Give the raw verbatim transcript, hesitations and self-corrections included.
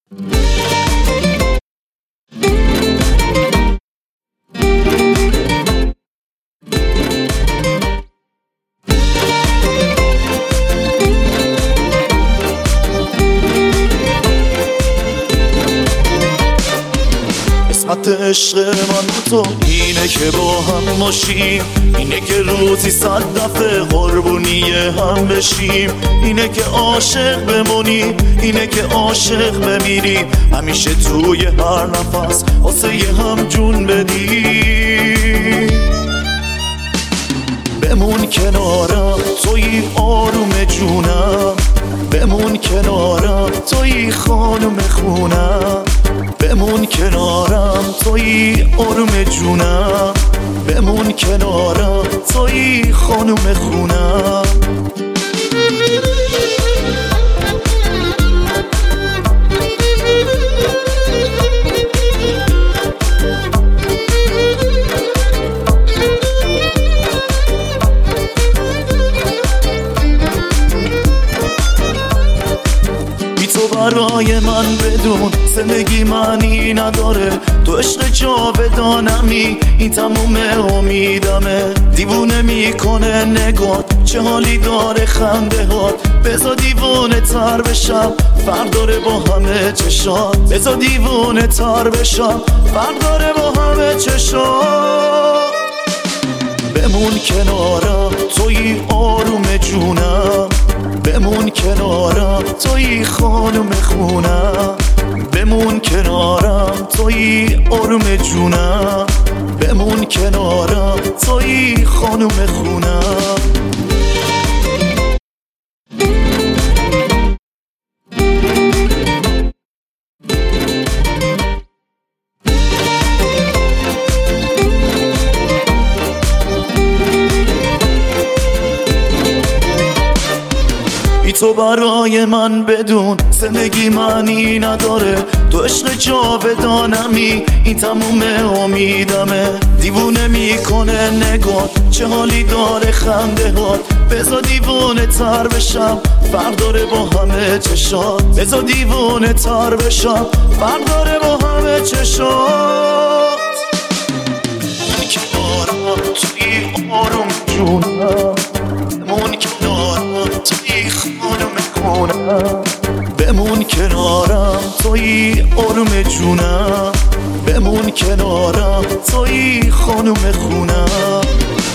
قسمت عشق من تو اینه که با هم باشیم، اینه که روزی صد دفعه قربونی هم بشیم، اینه که عاشق بمونیم، اینه که عاشق بمیریم، همیشه توی هر نفس واسه هم جون بدیم. بمون کنارم توی آروم جونم، بمون کنارم توی خانم خونم، بمون کنارم توی آروم جونم، بمون کنارم توی خانم خونم. تو برای من بدون زندگی معنی نداره، تو عشق جاودانمی، این تموم امیدمه. دیوونه میکنه نگات، چه حالی داره خنده هات، بذار دیوونه تر بشم فرق داره با همه چشات، بذار دیوونه تر بشم فرق داره با همه چشات. بمون کنارم توی آروم جونم، بمون کنارم توی خانم خونم، بمون کنارم توی آروم جونم، بمون کنارم توی خانم خونم. تو برای من بدون زندگی معنی نداره، تو عشق جاودانمی، این تموم امیدمه. دیوونه میکنه نگات، چه حالی داره خنده هات، بذار دیوونه تر بشم فرق داره با همه چشات، بذار دیوونه تر بشم فرق داره با همه چشات. کنارم توی آروم جونم، بمون کنارم توی خانم خونم، بمون کنارم توی آروم جونم، بمون کنارم توی خانم خونم.